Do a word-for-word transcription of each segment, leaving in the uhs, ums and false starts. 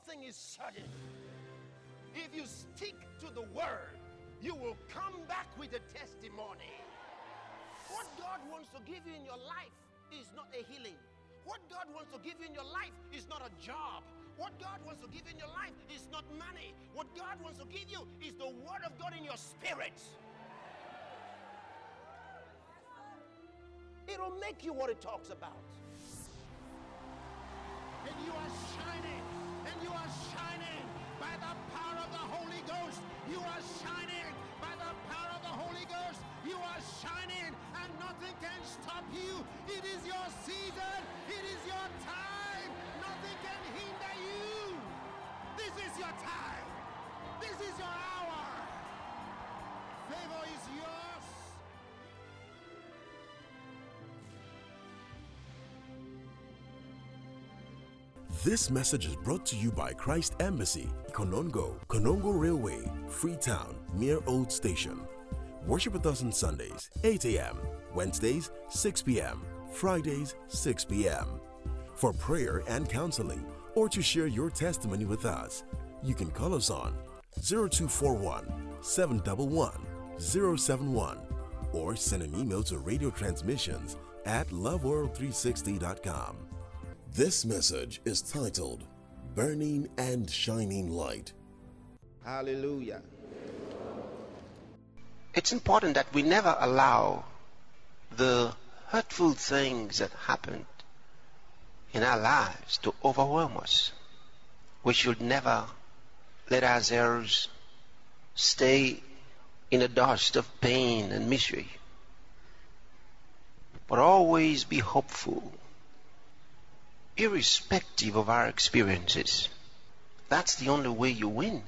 blessing is sudden. If you stick to the word, you will come back with a testimony. What God wants to give you in your life is not a healing. What God wants to give you in your life is not a job. What God wants to give you in your life is not money. What God wants to give you is the word of God in your spirit. It'll make you what it talks about. And you are shining, and you are shining by the power of the Holy Ghost. You are shining by the power of the Holy Ghost. You are shining, and nothing can stop you. It is your season. It is your time. Nothing can hinder you. This is your time. This is your hour. Favor is yours. This message is brought to you by Christ Embassy, Konongo, Konongo Railway, Freetown, near Old Station. Worship with us on Sundays, eight a.m., Wednesdays, six p.m., Fridays, six p.m. For prayer and counseling, or to share your testimony with us, you can call us on zero two four one, seven one one, zero seven one or send an email to radio transmissions at love world three sixty dot com. This message is titled Burning and Shining Light. Hallelujah. It's important that we never allow the hurtful things that happened in our lives to overwhelm us. We should never let ourselves stay in the dust of pain and misery, but always be hopeful, irrespective of our experiences. That's the only way you win.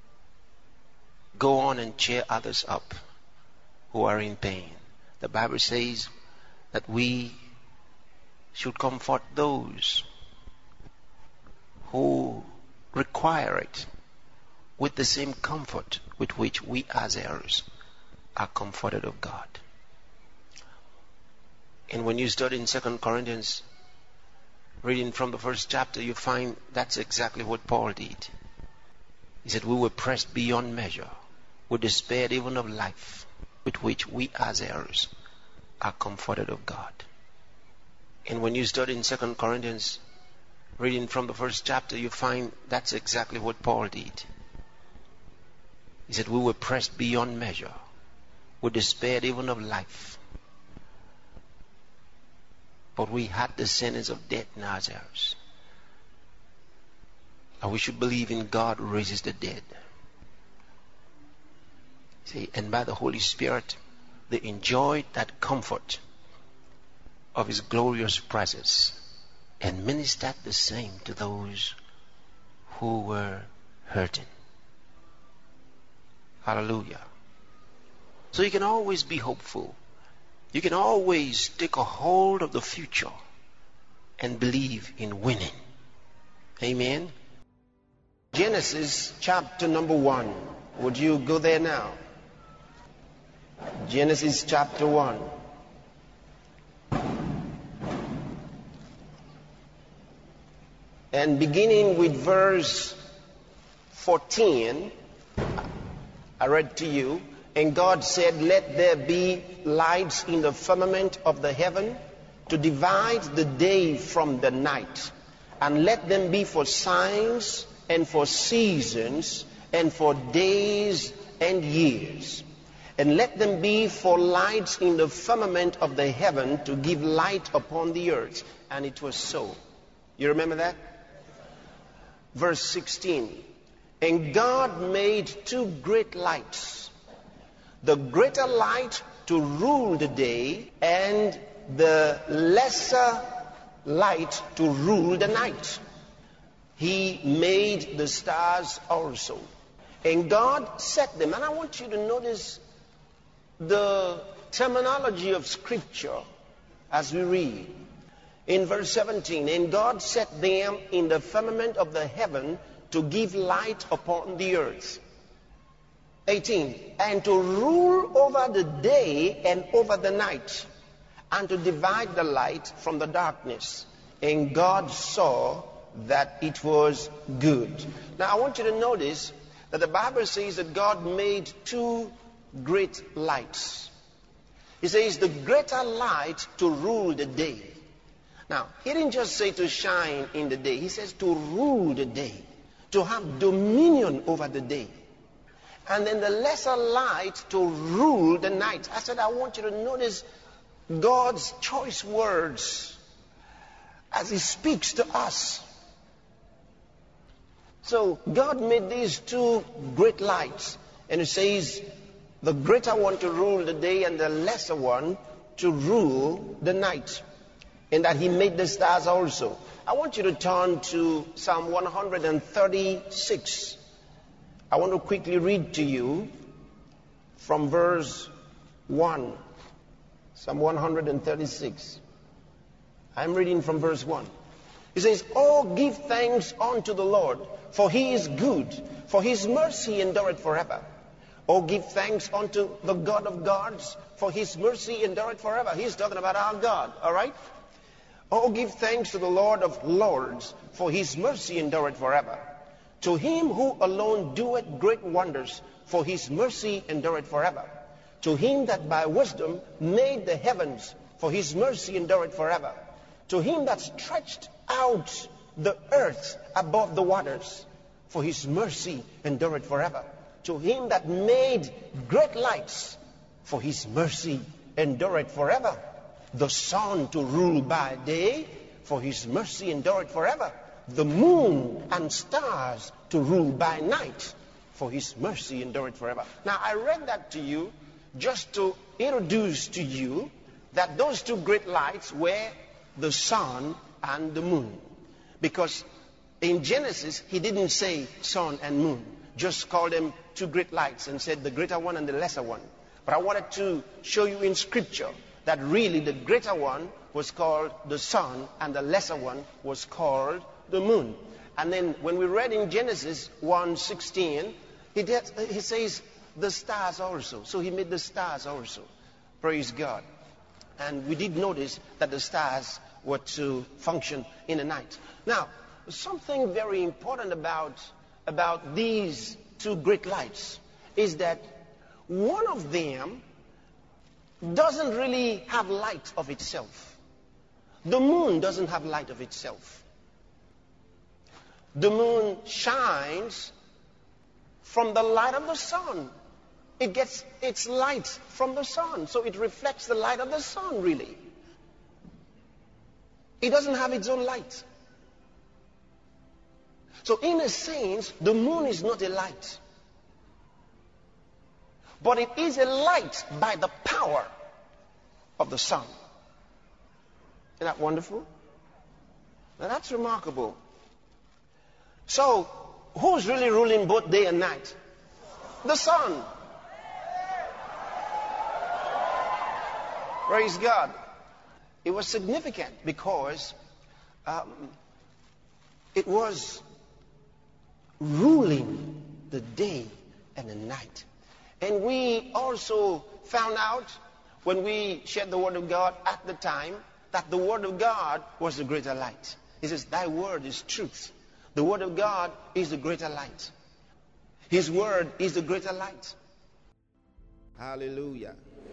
Go on and cheer others up who are in pain. The Bible says that we should comfort those who require it with the same comfort with which we as heirs are comforted of God. And when you study in Second Corinthians, reading from the first chapter, you find that's exactly what Paul did. He said, we were pressed beyond measure. We despaired even of life, with which we as heirs are comforted of God. And when you study in Second Corinthians, reading from the first chapter, you find that's exactly what Paul did. He said, we were pressed beyond measure. We despaired even of life, but we had the sentence of death in our heirs. And we should believe in God who raises the dead. See, and by the Holy Spirit, they enjoyed that comfort of His glorious presence and ministered the same to those who were hurting. Hallelujah. So you can always be hopeful. You can always take a hold of the future and believe in winning. Amen. Genesis chapter number one. Would you go there now? Genesis chapter one. And beginning with verse fourteen, I read to you, and God said, let there be lights in the firmament of the heaven to divide the day from the night, and let them be for signs and for seasons and for days and years. And let them be for lights in the firmament of the heaven to give light upon the earth. And it was so. You remember that? Verse sixteen. And God made two great lights, the greater light to rule the day, and the lesser light to rule the night. He made the stars also. And God set them. And I want you to notice the terminology of Scripture as we read. In verse seventeen, and God set them in the firmament of the heaven to give light upon the earth. eighteen, and to rule over the day and over the night, and to divide the light from the darkness. And God saw that it was good. Now I want you to notice that the Bible says that God made two great lights. He says the greater light to rule the day. Now, he didn't just say to shine in the day. He says to rule the day, to have dominion over the day. And then the lesser light to rule the night. I said I want you to notice God's choice words as he speaks to us. So God made these two great lights, and it says the greater one to rule the day and the lesser one to rule the night, and that he made the stars also. I want you to turn to Psalm one thirty-six. I want to quickly read to you from verse one. Psalm one thirty-six. I'm reading from verse one. He says, "Oh, give thanks unto the Lord, for he is good, for his mercy endureth forever. Oh, give thanks unto the God of gods, for his mercy endureth forever." He's talking about our God, all right? "Oh, give thanks to the Lord of lords, for his mercy endureth forever. To him who alone doeth great wonders, for his mercy endureth forever. To him that by wisdom made the heavens, for his mercy endureth forever. To him that stretched out the earth above the waters, for his mercy endureth forever. To him that made great lights, for his mercy endureth forever. The sun to rule by day, for his mercy endureth forever. The moon and stars to rule by night, for his mercy endureth forever." Now I read that to you just to introduce to you that those two great lights were the sun and the moon. Because in Genesis, he didn't say sun and moon, just called them two great lights and said the greater one and the lesser one. But I wanted to show you in scripture that really the greater one was called the sun and the lesser one was called the moon. And then when we read in Genesis one sixteen, he, did, he says the stars also. So he made the stars also. Praise God. And we did notice that the stars were to function in the night. Now, something very important about, about these two great lights is that one of them doesn't really have light of itself. The moon doesn't have light of itself. The moon shines from the light of the sun. It gets its light from the sun, so it reflects the light of the sun, really. It doesn't have its own light. So in a sense, the moon is not a light. But it is a light by the power of the sun. Isn't that wonderful? Now that's remarkable. So, who's really ruling both day and night? The sun. Praise God. It was significant because um, it was ruling the day and the night. And we also found out when we shared the Word of God at the time that the Word of God was the greater light. He says, "Thy word is truth." The Word of God is the greater light. His Word is the greater light. Hallelujah.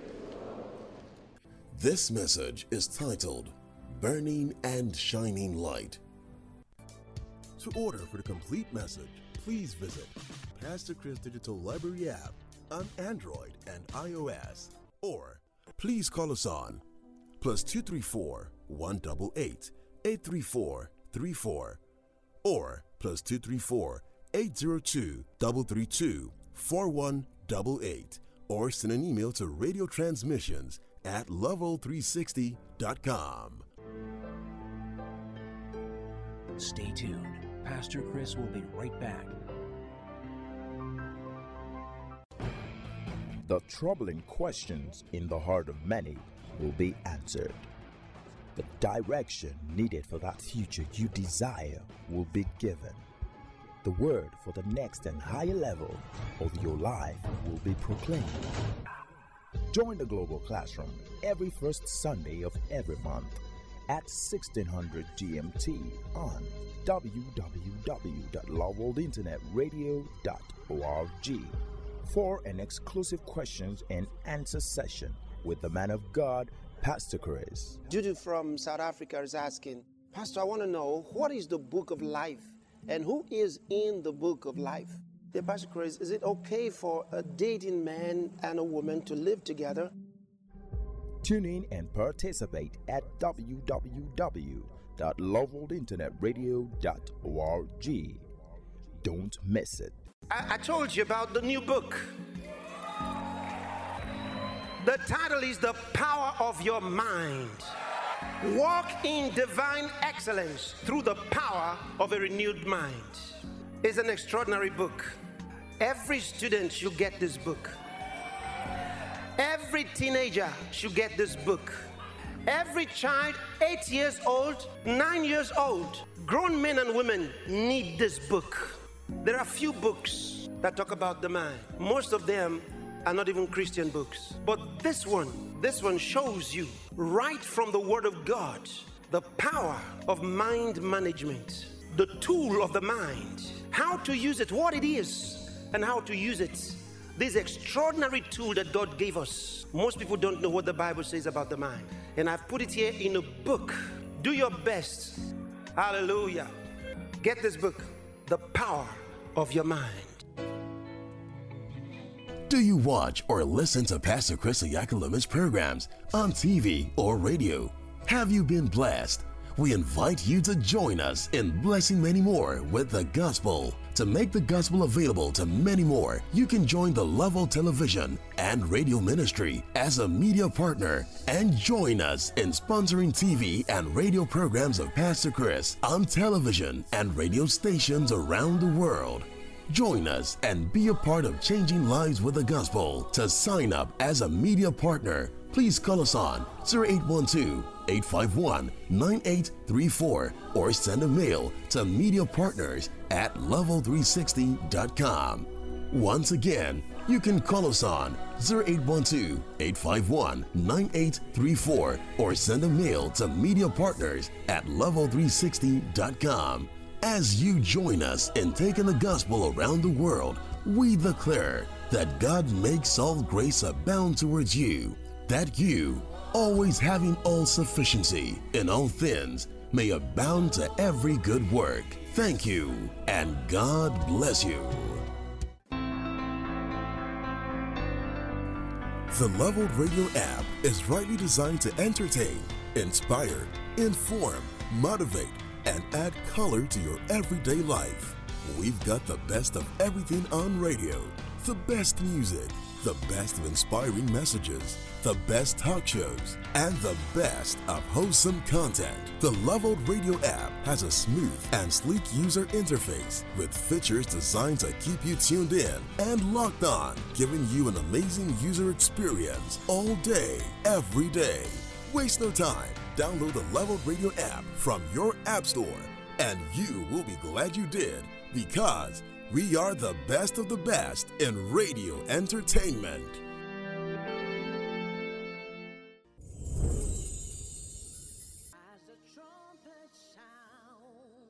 This message is titled Burning and Shining Light. To order for the complete message, please visit Pastor Chris Digital Library app on Android and iOS, or please call us on plus two three four, one eight eight, eight three four, three four or plus two three four, eight zero two, three three two, four one eight eight, or send an email to radio transmissions at level three sixty dot com. Stay tuned. Pastor Chris will be right back. The troubling questions in the heart of many will be answered. The direction needed for that future you desire will be given. The word for the next and higher level of your life will be proclaimed. Join the Global Classroom every first Sunday of every month at sixteen hundred G M T on w w w dot love world internet radio dot org for an exclusive questions and answer session with the man of God, Pastor Chris. Judy from South Africa is asking, Pastor, I want to know, what is the book of life and who is in the book of life? Dear Pastor Chris, is it okay for a dating man and a woman to live together? Tune in and participate at w w w dot love world internet radio dot org. Don't miss it. I, I told you about the new book. The title is The Power of Your Mind. Walk in divine excellence through the power of a renewed mind. It's an extraordinary book. Every student should get this book. Every teenager should get this book. Every child, eight years old, nine years old, grown men and women need this book. There are few books that talk about the mind. Most of them are not even Christian books. But this one, this one shows you right from the Word of God the power of mind management, the tool of the mind, how to use it, what it is, and how to use it. This extraordinary tool that God gave us. Most people don't know what the Bible says about the mind. And I've put it here in a book. Do your best. Hallelujah. Get this book, The Power of Your Mind. Do you watch or listen to Pastor Chris Oyakhilolu's programs on T V or radio? Have you been blessed? We invite you to join us in blessing many more with the gospel. To make the gospel available to many more, you can join the Level Television and Radio Ministry as a media partner and join us in sponsoring T V and radio programs of Pastor Chris on television and radio stations around the world. Join us and be a part of changing lives with the gospel. To sign up as a media partner, please call us on zero eight one two, eight five one, nine eight three four or send a mail to mediapartners at level three sixty dot com. Once again, you can call us on zero eight one two, eight five one, nine eight three four or send a mail to mediapartners at level three sixty dot com. As you join us in taking the gospel around the world, we declare that God makes all grace abound towards you, that you, always having all sufficiency in all things, may abound to every good work. Thank you, and God bless you. The Leveled Radio app is rightly designed to entertain, inspire, inform, motivate, and add color to your everyday life. We've got the best of everything on radio, the best music, the best of inspiring messages, the best talk shows, and the best of wholesome content. The Leveled Radio app has a smooth and sleek user interface with features designed to keep you tuned in and locked on, giving you an amazing user experience all day, every day. Waste no time. Download the Leveled Radio app from your app store, and you will be glad you did, because we are the best of the best in radio entertainment. As the trumpet sound,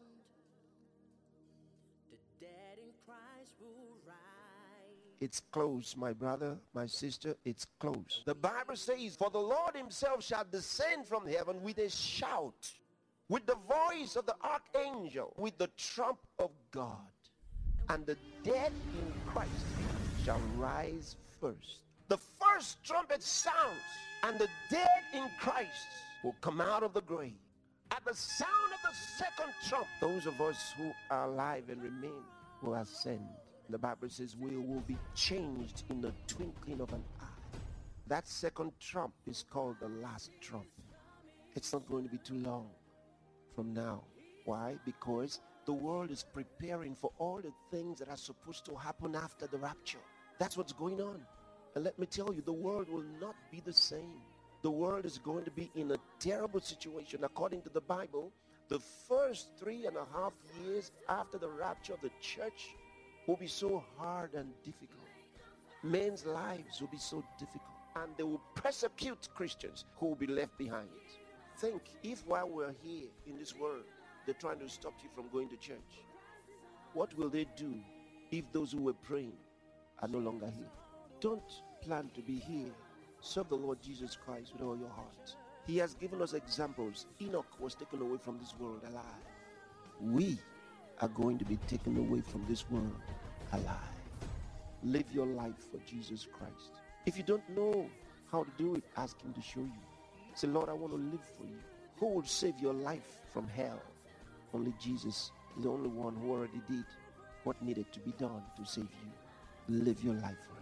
the dead in Christ will rise. It's close, my brother, my sister, it's close. The Bible says, for the Lord himself shall descend from heaven with a shout, with the voice of the archangel, with the trump of God. And the dead in Christ shall rise first. The first trumpet sounds, and the dead in Christ will come out of the grave. At the sound of the second trump, those of us who are alive and remain will ascend. The Bible says we will be changed in the twinkling of an eye. That second trump is called the last trump. It's not going to be too long from now. Why? Because the world is preparing for all the things that are supposed to happen after the rapture. That's what's going on. And let me tell you, the world will not be the same. The world is going to be in a terrible situation. According to the Bible, the first three and a half years after the rapture of the church will be so hard and difficult. Men's lives will be so difficult. And they will persecute Christians who will be left behind. Think, if while we're here in this world, they're trying to stop you from going to church, what will they do if those who were praying are no longer here? Don't plan to be here. Serve the Lord Jesus Christ with all your heart. He has given us examples. Enoch was taken away from this world alive. We are going to be taken away from this world alive. Live your life for Jesus Christ. If you don't know how to do it, ask him to show you. Say, Lord, I want to live for you. Who will save your life from hell? Only Jesus, the only one who already did what needed to be done to save you. Live your life for him.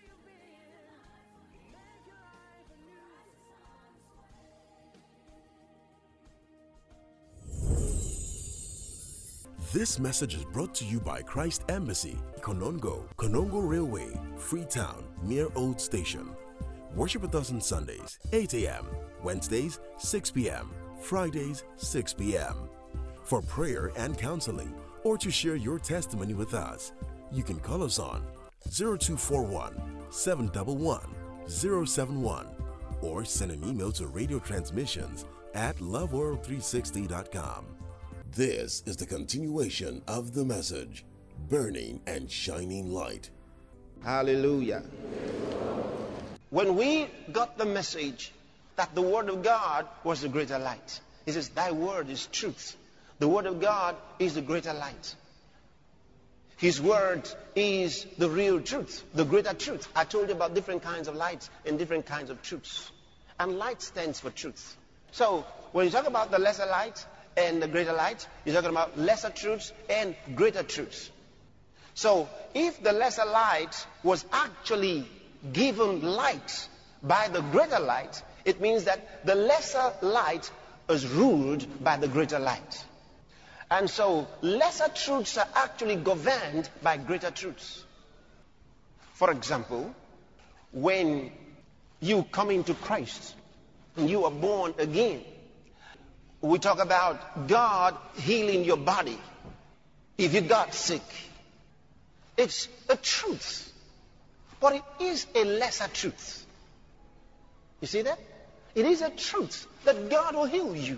This message is brought to you by Christ Embassy, Konongo, Konongo Railway, Freetown, near Old Station. Worship with us on Sundays, eight a.m., Wednesdays, six p.m., Fridays, six p.m. For prayer and counseling, or to share your testimony with us, you can call us on zero two four one, seven one one, zero seven one or send an email to radio transmissions at love world three sixty dot com. This is the continuation of the message, Burning and Shining Light. Hallelujah. When we got the message that the Word of God was the greater light, he says, thy word is truth. The Word of God is the greater light. His Word is the real truth, the greater truth. I told you about different kinds of lights and different kinds of truths. And light stands for truth. So when you talk about the lesser light and the greater light, you're talking about lesser truths and greater truths. So if the lesser light was actually given light by the greater light, it means that the lesser light is ruled by the greater light. And so lesser truths are actually governed by greater truths. For example, when you come into Christ and you are born again, we talk about God healing your body if you got sick. It's a truth, but it is a lesser truth. You see that? It is a truth that God will heal you.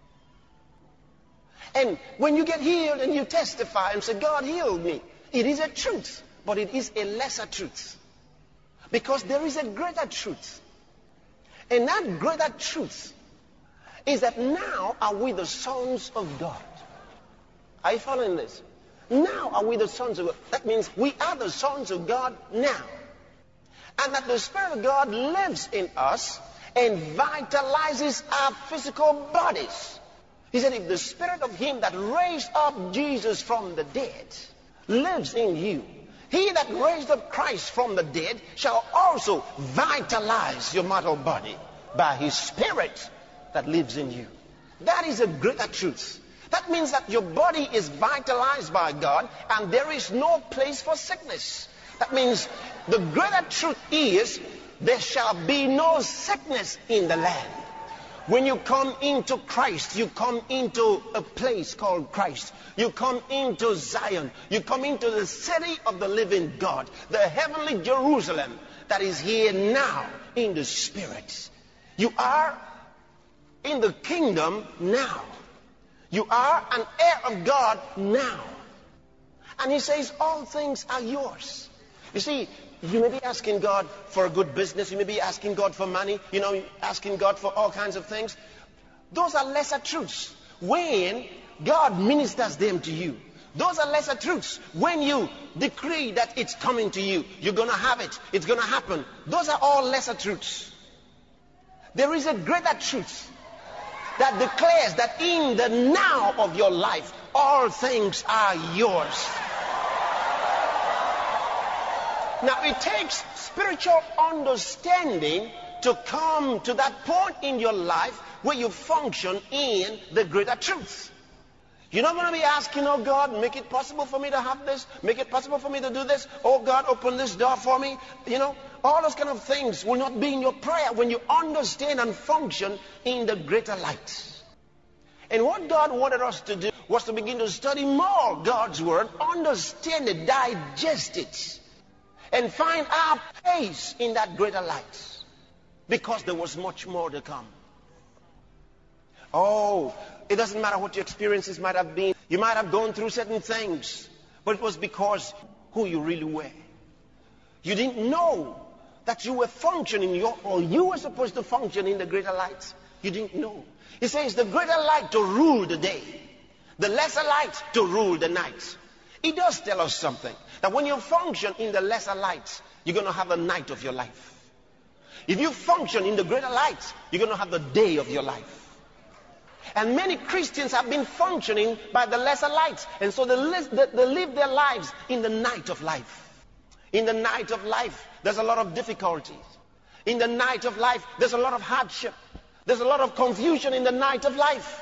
And when you get healed and you testify and say, God healed me, it is a truth, but it is a lesser truth. Because there is a greater truth. And that greater truth is that now are we the sons of God. Are you following this? Now are we the sons of God. That means we are the sons of God now. And that the Spirit of God lives in us and vitalizes our physical bodies. He said, if the Spirit of him that raised up Jesus from the dead lives in you, he that raised up Christ from the dead shall also vitalize your mortal body by his Spirit that lives in you. That is a greater truth. That means that your body is vitalized by God and there is no place for sickness. That means the greater truth is there shall be no sickness in the land. When you come into Christ, you come into a place called Christ. You come into Zion. You come into the city of the living God, the heavenly Jerusalem that is here now in the Spirit. You are in the kingdom now. You are an heir of God now. And he says all things are yours. You see, you may be asking God for a good business. You may be asking God for money. You know, asking God for all kinds of things. Those are lesser truths when God ministers them to you. Those are lesser truths when you decree that it's coming to you. You're going to have it. It's going to happen. Those are all lesser truths. There is a greater truth that declares that in the now of your life, all things are yours. Now, it takes spiritual understanding to come to that point in your life where you function in the greater truth. You're not going to be asking, oh God, make it possible for me to have this. Make it possible for me to do this. Oh God, open this door for me. You know, all those kind of things will not be in your prayer when you understand and function in the greater light. And what God wanted us to do was to begin to study more God's word, understand it, digest it, and find our place in that greater light. Because there was much more to come. Oh, it doesn't matter what your experiences might have been. You might have gone through certain things, but it was because who you really were. You didn't know that you were functioning, your, or you were supposed to function in the greater light. You didn't know. He says the greater light to rule the day, the lesser light to rule the night. He does tell us something, that when you function in the lesser light, you're going to have the night of your life. If you function in the greater light, you're going to have the day of your life. And many Christians have been functioning by the lesser light, and so they live, they live their lives in the night of life. In the night of life, there's a lot of difficulties. In the night of life, there's a lot of hardship. There's a lot of confusion in the night of life.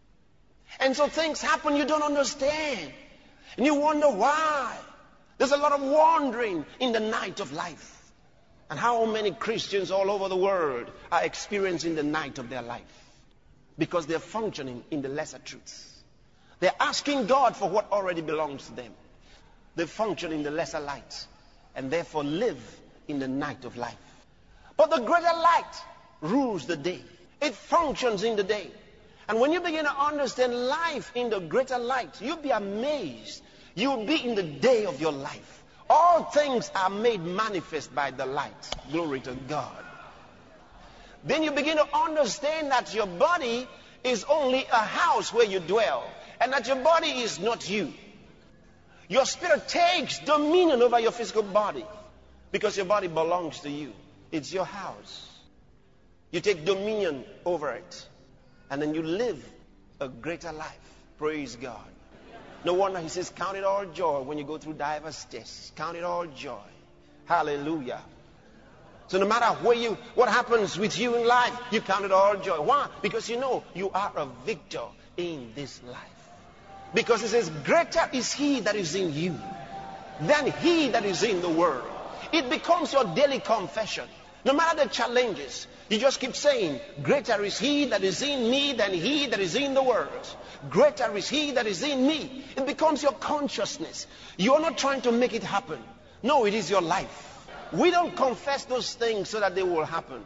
And so things happen you don't understand. And you wonder why. There's a lot of wandering in the night of life. And how many Christians all over the world are experiencing the night of their life? Because they're functioning in the lesser truths. They're asking God for what already belongs to them. They function in the lesser light, and therefore live in the night of life. But the greater light rules the day. It functions in the day. And when you begin to understand life in the greater light, you'll be amazed. You'll be in the day of your life. All things are made manifest by the light. Glory to God. Then you begin to understand that your body is only a house where you dwell, and that your body is not you. Your spirit takes dominion over your physical body because your body belongs to you. It's your house. You take dominion over it, and then you live a greater life. Praise God. No wonder he says, count it all joy when you go through diverse tests. Count it all joy. Hallelujah. So no matter where you, what happens with you in life, you count it all joy. Why? Because you know you are a victor in this life. Because it says, greater is he that is in you than he that is in the world. It becomes your daily confession. No matter the challenges, you just keep saying, greater is he that is in me than he that is in the world. Greater is he that is in me. It becomes your consciousness. You are not trying to make it happen. No, it is your life. We don't confess those things so that they will happen.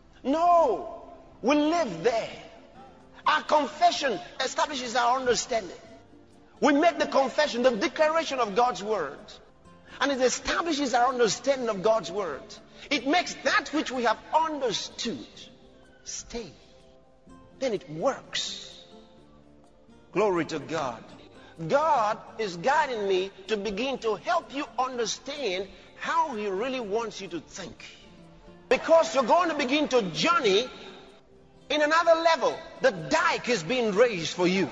No, we live there. Our confession establishes our understanding. We make the confession, the declaration of God's word. And it establishes our understanding of God's word. It makes that which we have understood stay. Then it works. Glory to God. God is guiding me to begin to help you understand how he really wants you to think. Because you're going to begin to journey in another level. The dike is being raised for you.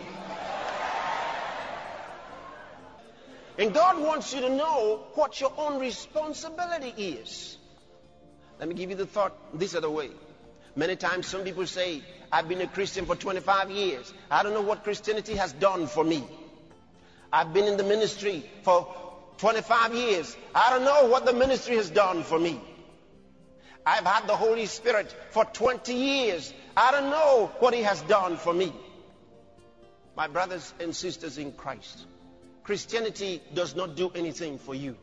And God wants you to know what your own responsibility is. Let me give you the thought this other way. Many times some people say, I've been a Christian for twenty-five years. I don't know what Christianity has done for me. I've been in the ministry for twenty-five years. I don't know what the ministry has done for me. I've had the Holy Spirit for twenty years. I don't know what he has done for me. My brothers and sisters in Christ, Christianity does not do anything for you.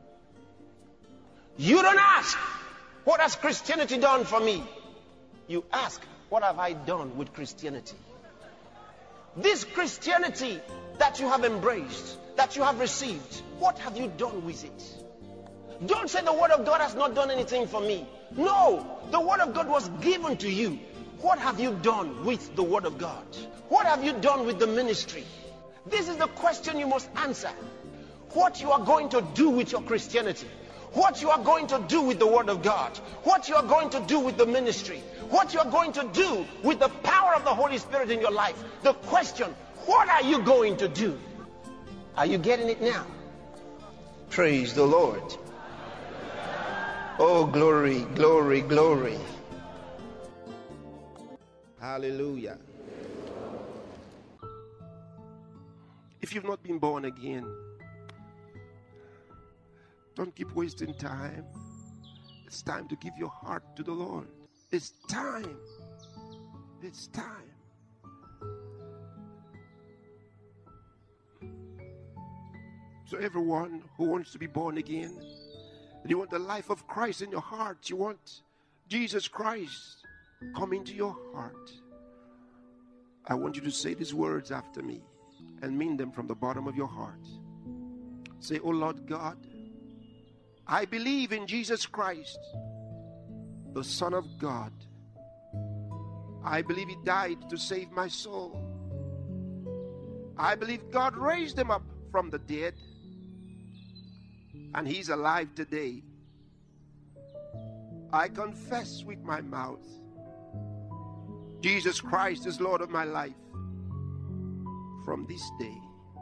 You don't ask, what has Christianity done for me? You ask, what have I done with Christianity? This Christianity that you have embraced, that you have received, what have you done with it? Don't say the word of God has not done anything for me. No, the word of God was given to you. What have you done with the word of God? What have you done with the ministry? This is the question you must answer. What you are going to do with your Christianity. What you are going to do with the word of God. What you are going to do with the ministry. What you are going to do with the power of the Holy Spirit in your life. The question, what are you going to do? Are you getting it now? Praise the Lord. Oh, glory, glory, glory. Hallelujah. If you've not been born again, don't keep wasting time. It's time to give your heart to the Lord. It's time. It's time. So everyone who wants to be born again, and you want the life of Christ in your heart, you want Jesus Christ come into your heart. I want you to say these words after me and mean them from the bottom of your heart. Say, "Oh Lord God, I believe in Jesus Christ, the Son of God. I believe He died to save my soul. I believe God raised Him up from the dead, and He's alive today. I confess with my mouth Jesus Christ is Lord of my life. From this day,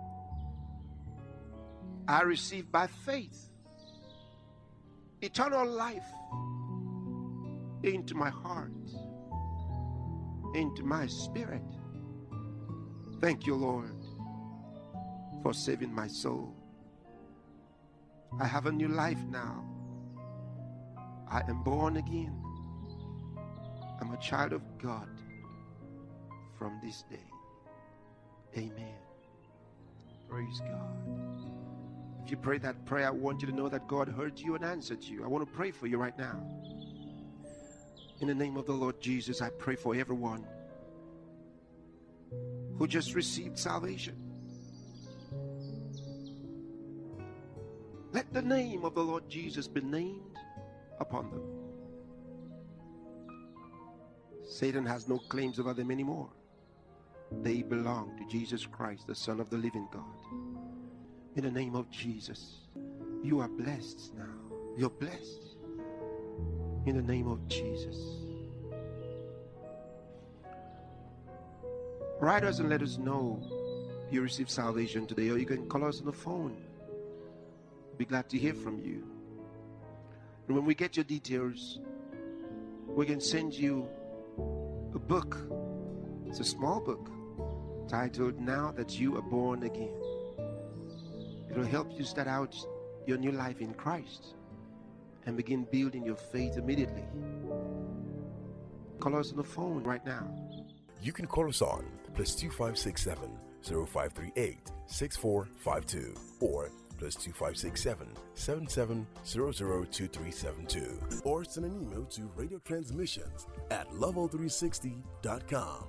I receive by faith eternal life into my heart, into my spirit. Thank you, Lord, for saving my soul. I have a new life now. I am born again. I'm a child of God from this day. Amen. Praise God. If you pray that prayer, I want you to know that God heard you and answered you. I want to pray for you right now. In the name of the Lord Jesus, I pray for everyone who just received salvation. Let the name of the Lord Jesus be named upon them. Satan has no claims over them anymore. They belong to Jesus Christ, the Son of the living God. In the name of Jesus, you are blessed now. You're blessed. In the name of Jesus. Write us and let us know you received salvation today, or you can call us on the phone. We'll be glad to hear from you. And when we get your details, we can send you a book. It's a small book titled "Now That You Are Born Again." It'll help you start out your new life in Christ and begin building your faith immediately. Call us on the phone right now. You can call us on plus two five six seven zero five three eight six four five two or plus two five six seven seven seven zero zero two three seven two, or send an email to radio transmissions at level three sixty dot com.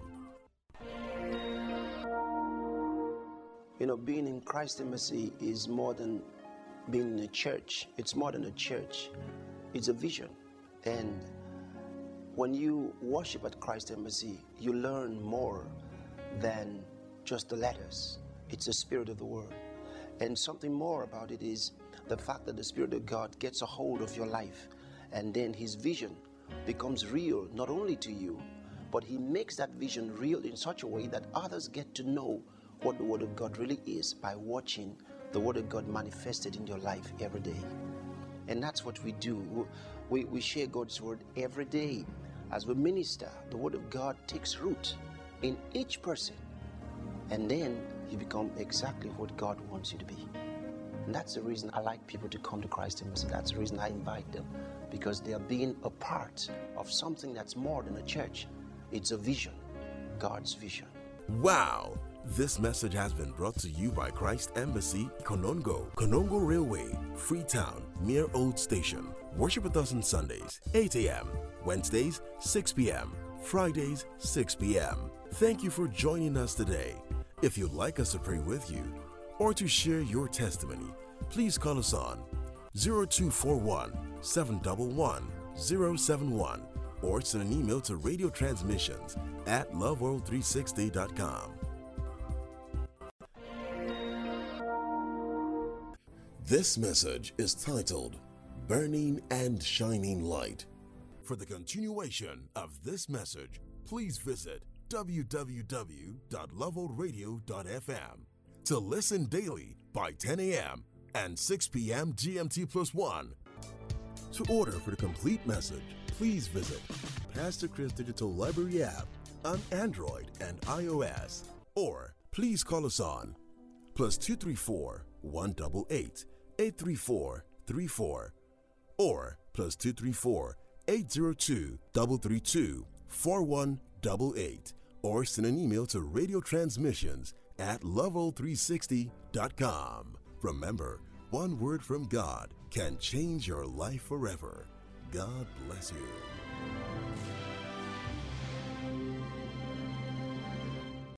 You know, being in Christ Embassy is more than being in a church. It's more than a church. It's a vision. And when you worship at Christ Embassy, you learn more than just the letters. It's the Spirit of the Word. And something more about it is the fact that the Spirit of God gets a hold of your life, and then His vision becomes real, not only to you, but He makes that vision real in such a way that others get to know what the Word of God really is by watching the Word of God manifested in your life every day. And that's what we do. We, we share God's Word every day. As we minister, the Word of God takes root in each person, and then you become exactly what God wants you to be. And that's the reason I like people to come to Christ Embassy. That's the reason I invite them, because they are being a part of something that's more than a church. It's a vision, God's vision. Wow! This message has been brought to you by Christ Embassy, Konongo, Konongo Railway, Freetown, near Old Station. Worship with us on Sundays, eight a.m., Wednesdays, six p.m., Fridays, six p.m. Thank you for joining us today. If you'd like us to pray with you or to share your testimony, please call us on zero two four one, seven one one, zero seven one or send an email to radio transmissions at love world three sixty dot com. This message is titled Burning and Shining Light. For the continuation of this message, please visit w w w dot love world radio dot f m. To listen daily by ten a.m. and six p.m. G M T plus one. To order for the complete message, please visit Pastor Chris Digital Library app on Android and iOS, or please call us on plus two three four, one eight eight, eight three four three four or plus two three four, eight zero two, three three two, four one eight eight or send an email to radio transmissions at level three sixty dot com. Remember, one word from God can change your life forever. God bless you.